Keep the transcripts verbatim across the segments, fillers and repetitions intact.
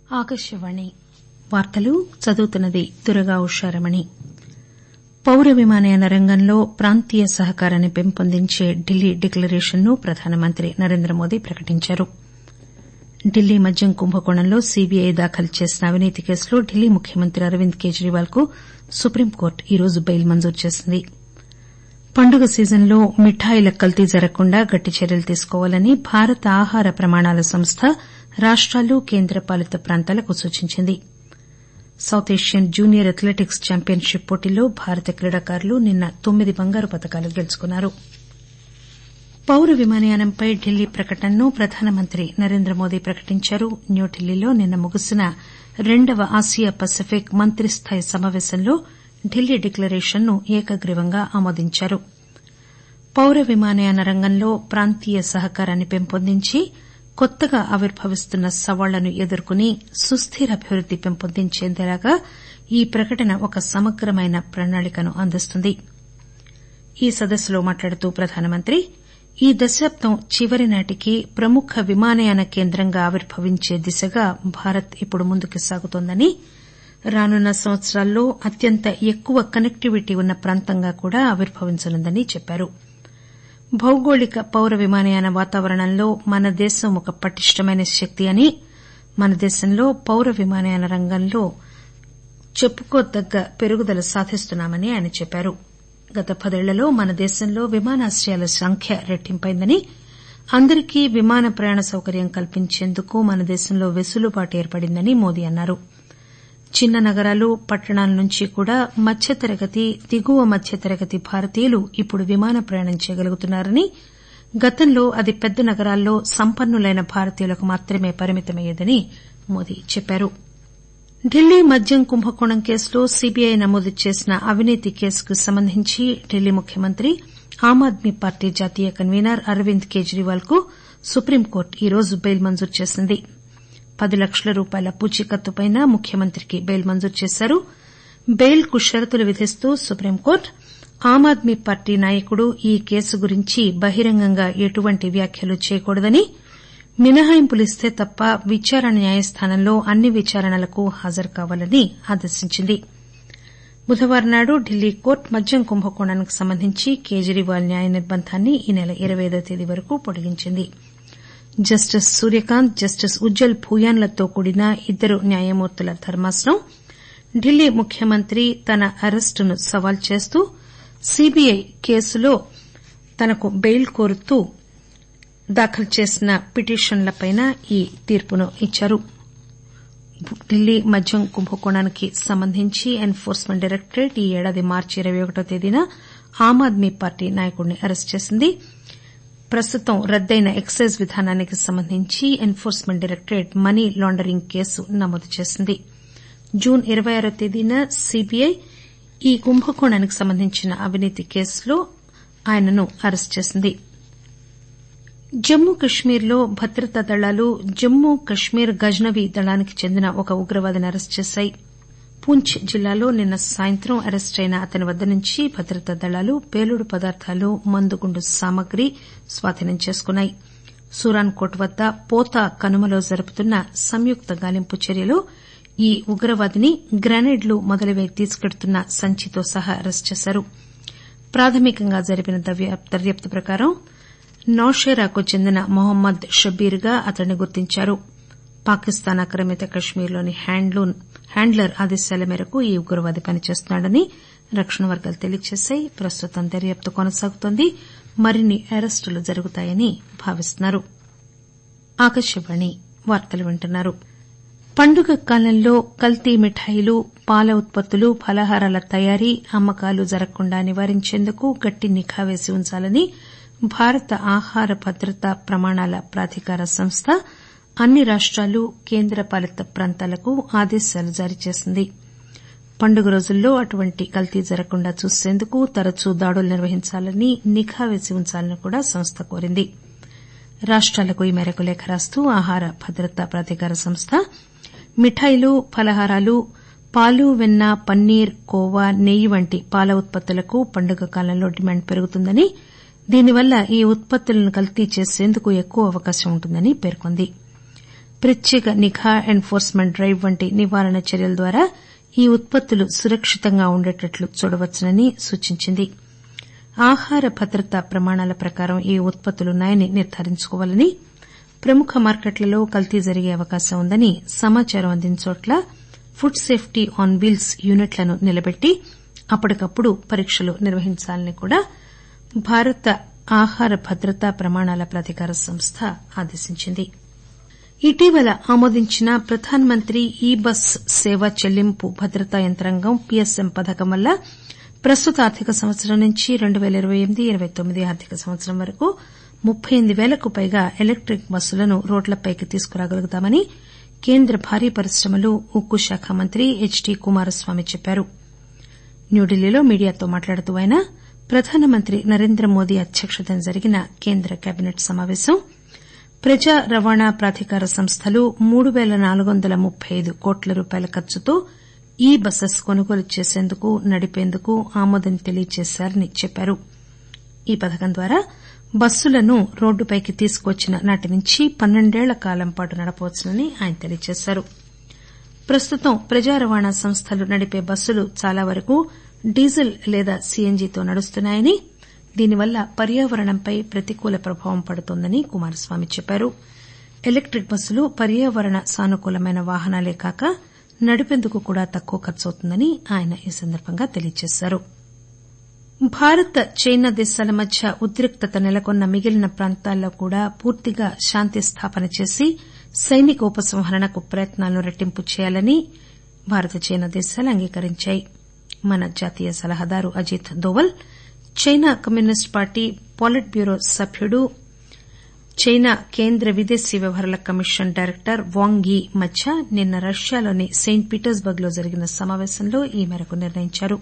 ఆకాశవాణి వార్తలు చదువుతున్నది దుర్గా ఉషారమణి. పౌర విమానయాన రంగంలో ప్రాంతీయ సహకారాన్ని పెంపొందించే ఢిల్లీ డిక్లరేషన్ ను ప్రధానమంత్రి నరేంద్రమోదీ ప్రకటించారు. ఢిల్లీ మద్యం కుంభకోణంలో సీబీఐ దాఖలు చేసిన అవినీతి కేసులో ఢిల్లీ ముఖ్యమంత్రి అరవింద్ కేజ్రీవాల్ కు సుప్రీంకోర్టు ఈరోజు బెయిల్ మంజూరు చేసింది. పండుగ సీజన్లో మిఠాయిల కల్తీ జరగకుండా గట్టి చర్యలు తీసుకోవాలని భారత ఆహార ప్రమాణాల సంస్థ రాష్టాలు కేంద్రపాలిత ప్రాంతాలకు సూచించింది. South Asian junior athletics championship పోటీల్లో భారత క్రీడాకారులు నిన్న తొమ్మిది బంగారు పతకాలు గెలుచుకున్నారు. పౌర విమానయానంపై ఢిల్లీ ప్రకటనను ప్రధానమంత్రి నరేంద్రమోదీ ప్రకటించారు. న్యూఢిల్లీలో నిన్న ముగిసిన రెండవ ఆసియా పసిఫిక్ మంత్రిస్థాయి సమాపేశంలో ఢిల్లీ డిక్లరేషన్ ను ఏకగ్రీవంగా ఆమోదించారు. పౌర విమానయాన రంగంలో ప్రాంతీయ సహకారాన్ని పెంపొందించి కొత్తగా ఆవిర్భవిస్తున్న సవాళ్లను ఎదుర్కొని సుస్దిర అభివృద్ది పెంపొందించేందుకు ఈ ప్రకటన ఒక సమగ్రమైన ప్రణాళికను అందిస్తుంది. ఈ సదస్సులో మాట్లాడుతూ ప్రధానమంత్రి ఈ దశాబ్దం చివరి నాటికి ప్రముఖ విమానయాన కేంద్రంగా ఆవిర్భవించే దిశగా భారత్ ఇప్పుడు ముందుకు సాగుతోందని, రానున్న సంవత్సరాల్లో అత్యంత ఎక్కువ కనెక్టివిటీ ఉన్న ప్రాంతంగా కూడా ఆవిర్భవించనుందని చెప్పారు. భౌగోళిక పౌర విమానయాన వాతావరణంలో మన దేశం ఒక పటిష్టమైన శక్తి అని, మన దేశంలో పౌర విమానయాన రంగంలో చెప్పుకోదగ్గ పెరుగుదల సాధిస్తున్నామని ఆయన చెప్పారు. గత పదేళ్లలో మన దేశంలో విమానాశ్రయాల సంఖ్య రెట్టింపైందని, అందరికీ విమాన ప్రయాణ సౌకర్యం కల్పించేందుకు మన దేశంలో వెసులుబాటు ఏర్పడిందని మోదీ అన్నారు. చిన్న నగరాలు పట్టణాల నుంచి కూడా మధ్యతరగతి దిగువ మధ్యతరగతి భారతీయులు ఇప్పుడు విమాన ప్రయాణం చేయగలుగుతున్నారని, గతంలో అది పెద్ద నగరాల్లో సంపన్నులైన భారతీయులకు మాత్రమే పరిమితమయ్యేదని మోదీ చెప్పారు. ఢిల్లీ మద్యం కుంభకోణం కేసులో సీబీఐ నమోదు చేసిన అవినీతి కేసుకు సంబంధించి ఢిల్లీ ముఖ్యమంత్రి ఆమ్ ఆద్మీ పార్టీ జాతీయ కన్వీనర్ అరవింద్ కేజ్రీవాల్ కు సుప్రీంకోర్టు ఈరోజు బెయిల్ మంజూరు చేసింది. పది లక్షల రూపాయల పూచీకత్తుపై ముఖ్యమంత్రికి బెయిల్ మంజూరు చేశారు. బెయిల్ కు షరతులు విధిస్తూ సుప్రీంకోర్టు ఆమ్ ఆద్మీ పార్టీ నాయకుడు ఈ కేసు గురించి బహిరంగంగా ఎటువంటి వ్యాఖ్యలు చేయకూడదని, మినహాయింపులిస్తే తప్ప విచారణ న్యాయస్థానంలో అన్ని విచారణలకు హాజరు కావాలని ఆదేశించింది. బుధవారం నాడు ఢిల్లీ కోర్టు మద్యం కుంభకోణానికి సంబంధించి కేజ్రీవాల్ న్యాయ నిర్బంధాన్ని ఈ నెల ఇరవై ఐదవ తేదీ వరకు పొడిగించింది. జస్టిస్ సూర్యకాంత్, జస్టిస్ ఉజ్జల్ భూయాన్లతో కూడిన ఇద్దరు న్యాయమూర్తుల ధర్మాసనం ఢిల్లీ ముఖ్యమంత్రి తన అరెస్టును సవాల్ చేస్తూ సీబీఐ కేసులో తనకు బెయిల్ కోరుతూ దాఖలు చేసిన పిటిషన్లపై ఈ తీర్పును ఇచ్చారు. ఢిల్లీ మద్యం కుంభకోణానికి సంబంధించి ఎన్ఫోర్స్మెంట్ డైరెక్టరేట్ ఈ ఏడాది మార్చి ఇరవై ఒకటో తేదీన ఆమ్ ఆద్మీ పార్టీ నాయకుడిని అరెస్టు చేసింది. ప్రస్తుతం రద్దయిన ఎక్సైజ్ విధానానికి సంబంధించి Enforcement Directorate money laundering case నమోదు చేసింది. జూన్ ఇరవై ఆరో తేదీన సీబీఐ ఈ కుంభకోణానికి సంబంధించిన అవినీతి కేసులో ఆయనను అరెస్టు చేసింది. జమ్మూ కశ్మీర్లో భద్రతా దళాలు జమ్మూ కశ్మీర్ గజ్నవీ దళానికి చెందిన ఒక ఉగ్రవాదిని అరెస్టు చేశాయి. పూంచ్ జిల్లాలో నిన్న సాయంత్రం అరెస్టైన అతని వద్ద నుంచి భద్రతా దళాలు పేలుడు పదార్థాలు, మందుగుండు సామగ్రి స్వాధీనం చేసుకున్నాయి. సూరాన్కోట్ వద్ద పోతా కనుమలో జరుపుతున్న సంయుక్త గాలింపు చర్యలో ఈ ఉగ్రవాదిని గ్రెనేడ్లు మొదలైనవి తీసుకెడుతున్న సంచితో సహా అరెస్టు చేశారు. ప్రాథమికంగా జరిపిన దర్యాప్తు ప్రకారం నౌషేరాకు చెందిన మొహమ్మద్ షబీర్ గా అతడిని గుర్తించారు. పాకిస్తాన్ ఆక్రమిత కశ్మీర్లోని హ్యాండ్లర్ ఆదేశాల మేరకు ఈ ఉగ్రవాది పనిచేస్తున్నాడని రక్షణ వర్గాలు తెలియజేశాయి. ప్రస్తుతం దర్యాప్తు కొనసాగుతోంది. మరిన్ని అరెస్టులు జరుగుతాయని భావిస్తున్నారు. పండుగ కాలంలో కల్తీ మిఠాయిలు, పాల ఉత్పత్తులు, ఫలహారాల తయారీ, అమ్మకాలు జరగకుండా నివారించేందుకు గట్టి నిఘా వేసి ఉంచాలని భారత ఆహార భద్రతా ప్రమాణాల ప్రాధికార సంస్థ అన్ని రాష్టాలు, కేంద్రపాలిత ప్రాంతాలకు ఆదేశాలు జారీ చేసింది. పండుగ రోజుల్లో అటువంటి కల్తీ జరగకుండా చూసేందుకు తరచూ దాడులు నిర్వహించాలని, నిఘా వేసి ఉంచాలని కూడా సంస్థ కోరింది. రాష్టాలకు ఈ మేరకు లేఖ రాస్తూ ఆహార భద్రతా ప్రాధికార సంస్థ మిఠాయిలు, ఫలహారాలు, పాలు, వెన్న, పన్నీర్, కోవా, నెయ్యి వంటి పాల ఉత్పత్తులకు పండుగ కాలంలో డిమాండ్ పెరుగుతుందని, దీనివల్ల ఈ ఉత్పత్తులను కల్తీ చేసేందుకు ఎక్కువ అవకాశం ఉంటుందని పేర్కొంది. ప్రత్యేక నిఘా ఎన్ఫోర్స్మెంట్ డ్రైవ్ వంటి నివారణ చర్యల ద్వారా ఈ ఉత్పత్తులు సురక్షితంగా ఉండేటట్లు చూడవచ్చునని సూచించింది. ఆహార భద్రతా ప్రమాణాల ప్రకారం ఈ ఉత్పత్తులున్నాయని నిర్దారించుకోవాలని, ప్రముఖ మార్కెట్లలో కల్తీ జరిగే అవకాశం ఉందని సమాచారం అందిన చోట్ల ఫుడ్ సేఫ్టీ ఆన్ వీల్స్ యూనిట్లను నిలబెట్టి అప్పటికప్పుడు పరీక్షలు నిర్వహించాలని కూడా భారత ఆహార భద్రతా ప్రమాణాల ప్రాధికార సంస్థ ఆదేశించింది. ఇటీవల ఆమోదించిన ప్రధాన్ మంత్రి ఈ బస్ సేవ చెల్లింపు భద్రతా యంత్రాంగం పీఎస్ఎం పథకం వల్ల ప్రస్తుత ఆర్థిక సంవత్సరం నుంచి రెండు పేల ఇరవై ఎనిమిది ఇరవై తొమ్మిది ఆర్థిక సంవత్సరం వరకు ముప్పై ఎనిమిది పేలకు పైగా ఎలక్టిక్ బస్సులను రోడ్లపైకి తీసుకురాగలుగుతామని కేంద్ర భారీ పరిశ్రమలు ఉక్కు శాఖ మంత్రి హెచ్ డి కుమారస్వామి చెప్పారు. న్యూఢిల్లీలో మీడియాతో మాట్లాడుతూ ఆయన ప్రధానమంత్రి నరేంద్ర మోదీ అధ్యక్షతన జరిగిన కేంద్ర కేబినెట్ సమావేశం ప్రజా రవాణా ప్రాధికార సంస్థలు మూడు పేల నాలుగు వందల ముప్పై ఐదు కోట్ల రూపాయల ఖర్చుతో ఈ బసెస్ కొనుగోలు చేసేందుకు నడిపేందుకు ఆమోదం తెలియజేశారని చెప్పారు. ఈ పథకం ద్వారా బస్సులను రోడ్డుపైకి తీసుకువచ్చిన నాటి నుంచి పన్నెండేళ్ల కాలం పాటు నడపవచ్చునని ఆయన తెలియజేశారు. ప్రస్తుతం ప్రజా రవాణా సంస్థలు నడిపే బస్సులు చాలా వరకు డీజిల్ లేదా సీఎన్జీతో నడుస్తున్నాయని, దీనివల్ల పర్యావరణంపై ప్రతికూల ప్రభావం పడుతోందని కుమారస్వామి చెప్పారు. ఎలక్టిక్ బస్సులు పర్యావరణ సానుకూలమైన వాహనాలే కాక నడిపేందుకు కూడా తక్కువ ఖర్చవుతుందని ఆయన ఈ సందర్భంగా తెలియజేశారు. భారత్ చైనా దేశాల మధ్య ఉద్రిక్తత నెలకొన్న మిగిలిన ప్రాంతాల్లో కూడా పూర్తిగా శాంతి స్థాపన చేసి సైనిక ఉపసంహరణకు ప్రయత్నాలను రెట్టింపు చేయాలని భారత్ చైనా దేశాలు అంగీకరించాయి. మన జాతీయ సలహాదారు Ajit Doval, China communist party politburo సభ్యుడు, చైనా కేంద్ర విదేశీ వ్యవహారాల కమిషన్ డైరెక్టర్ వాంగ్ యీ మధ్య నిన్న రష్యాలోని సెయింట్ పీటర్స్బర్గ్ లో జరిగిన సమావేశంలో ఈ మేరకు నిర్ణయించారు.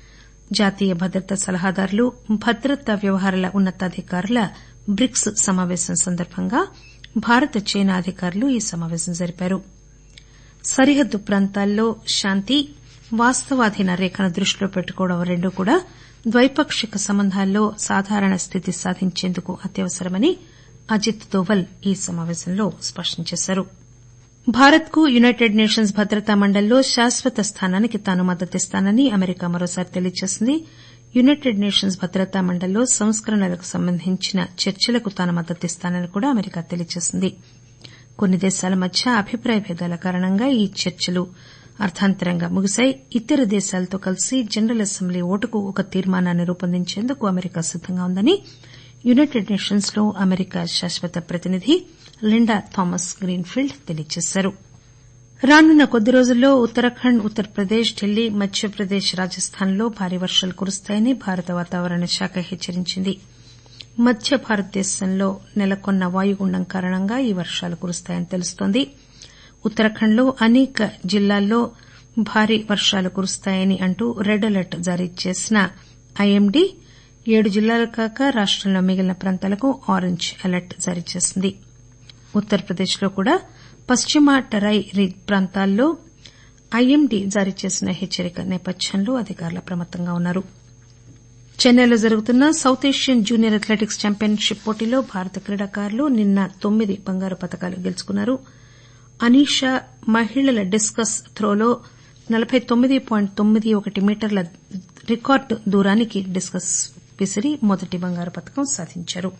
జాతీయ భద్రతా సలహాదారులు, భద్రతా వ్యవహారాల ఉన్నతాధికారుల బ్రిక్స్ సమావేశం సందర్భంగా భారత్ చైనా అధికారులు ఈ సమావేశం జరిపారు. సరిహద్దు ప్రాంతాల్లో శాంతి, వాస్తవాధీన రేఖను దృష్టిలో పెట్టుకోవడం రెండూ కూడా ద్వైపాక్షిక సంబంధాల్లో సాధారణ స్థితి సాధించేందుకు అత్యవసరమని అజిత్ దోవల్ ఈ సమావేశంలో స్పష్టం చేశారు. భారత్ కు యునైటెడ్ నేషన్స్ భద్రతా మండలిలో శాశ్వత స్థానానికి తాను మద్దతిస్తానని అమెరికా మరోసారి తెలియజేసింది. యునైటెడ్ నేషన్స్ భద్రతా మండలిలో సంస్కరణలకు సంబంధించిన చర్చలకు తాను మద్దతిస్తానని కూడా అమెరికా తెలియజేసింది. కొన్ని దేశాల మధ్య అభిప్రాయ భేదాల కారణంగా ఈ చర్చలు అర్థాంతరంగా ముగిశాయి. ఇతర దేశాలతో కలిసి జనరల్ అసెంబ్లీ ఓటుకు ఒక తీర్మానాన్ని రూపొందించేందుకు అమెరికా సిద్దంగా ఉందని యునైటెడ్ నేషన్స్ లో అమెరికా శాశ్వత ప్రతినిధి లిండా థామస్ గ్రీన్ఫీల్డ్ తెలియజేశారు. రానున్న కొద్ది రోజుల్లో ఉత్తరాఖండ్, ఉత్తరప్రదేశ్, ఢిల్లీ, మధ్యప్రదేశ్, రాజస్థాన్లో భారీ వర్షాలు కురుస్తాయని భారత వాతావరణ శాఖ హెచ్చరించింది. మధ్య భారతదేశంలో నెలకొన్న వాయుగుండం కారణంగా ఈ వర్షాలు కురుస్తాయని తెలుస్తోంది. ఉత్తరాఖండ్లో అనేక జిల్లాల్లో భారీ వర్షాలు కురుస్తాయని అంటూ రెడ్ అలర్ట్ జారీ చేసిన ఐఎండీ ఏడు జిల్లాలు కాక రాష్టంలో మిగిలిన ప్రాంతాలకు ఆరెంజ్ అలర్ట్ జారీ చేసింది. ఉత్తరప్రదేశ్లో కూడా పశ్చిమ టరాయి ప్రాంతాల్లో ఐఎండీ జారీ చేసిన హెచ్చరిక నేపథ్యంలో అధికారులు అప్రమత్తంగా ఉన్నారు. చెన్నైలో జరుగుతున్న South Asian junior athletics championship పోటీలో భారత క్రీడాకారులు నిన్న తొమ్మిది బంగారు పతకాలు గెలుచుకున్నారు. అనీషా మహిళల డిస్కస్ త్రోలో నలబై తొమ్మిది పాయింట్ తొమ్మిది ఒకటి మీటర్ల రికార్డు దూరానికి డిస్కస్ విసిరి మొదటి బంగారు పతకం సాధించారు.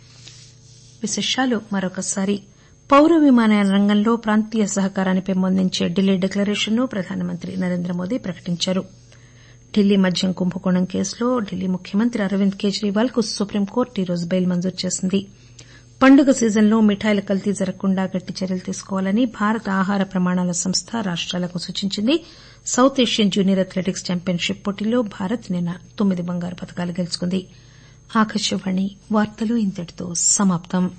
విశేషాలు మరొకసారి. పౌర విమానయాన రంగంలో ప్రాంతీయ సహకారాన్ని పెంపొందించే ఢిల్లీ డిక్లరేషన్ను ప్రధానమంత్రి నరేంద్ర మోదీ ప్రకటించారు. ఢిల్లీ మద్యం కుంభకోణం కేసులో ఢిల్లీ ముఖ్యమంత్రి అరవింద్ కేజ్రీవాల్ కు సుప్రీంకోర్టు ఈరోజు బెయిల్ మంజూరు చేసింది. పండుగ సీజన్లో మిఠాయిల కల్తీ జరగకుండా గట్టి చర్యలు తీసుకోవాలని భారత ఆహార ప్రమాణాల సంస్థ రాష్టాలకు సూచించింది. South Asian junior athletics championship పోటీలో భారత్ నిన్న తొమ్మిది బంగారు పతకాలు గెలుచుకుంది. ఆకాశవాణి వార్తలు ఇంతటితో సమాప్తం.